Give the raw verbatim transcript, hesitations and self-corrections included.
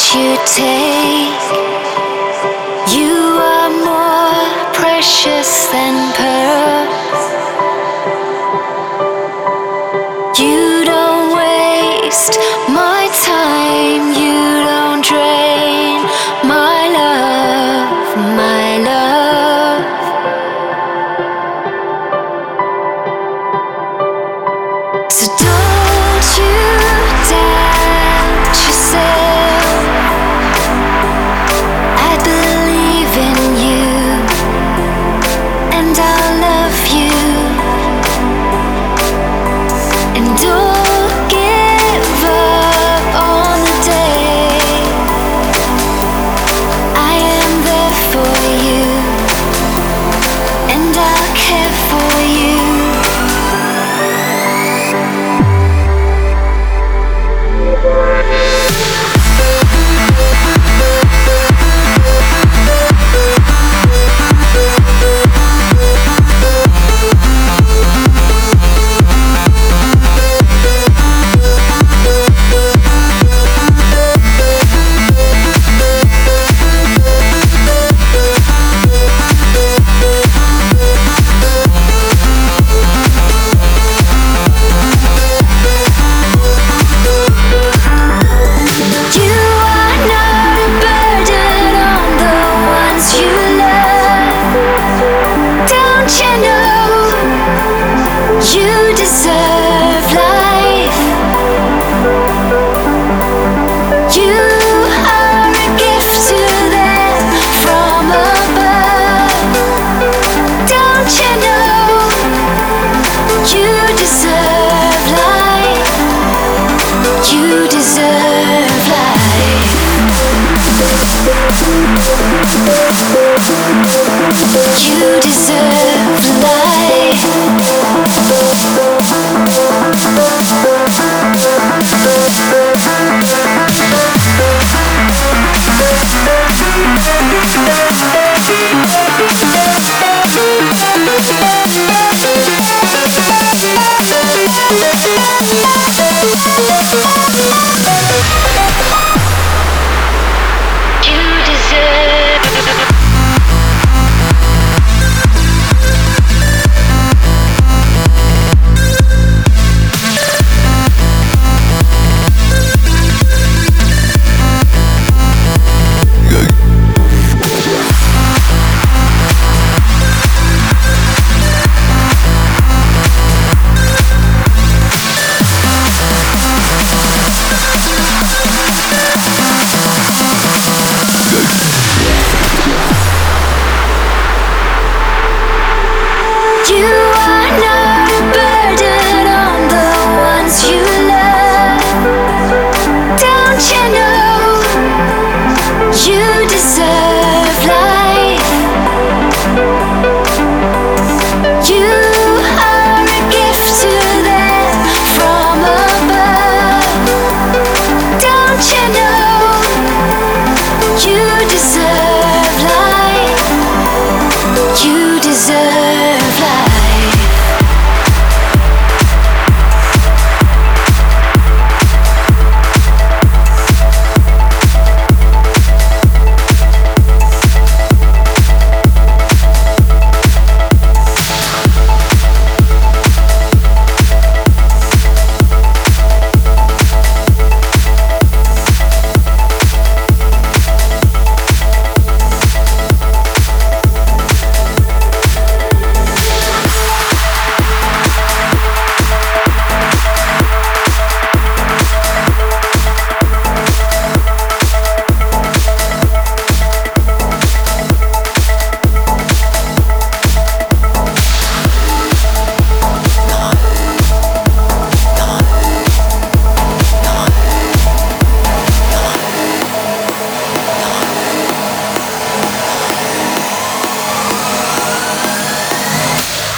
you take. You are more precious than pearls. You don't waste my time. You don't drain my love, my love. So don't you doubt yourself. I believe in you, and I'll love you. And don't give up on the day. I am there for you, and I'll care for you. You deserve life. You deserve. You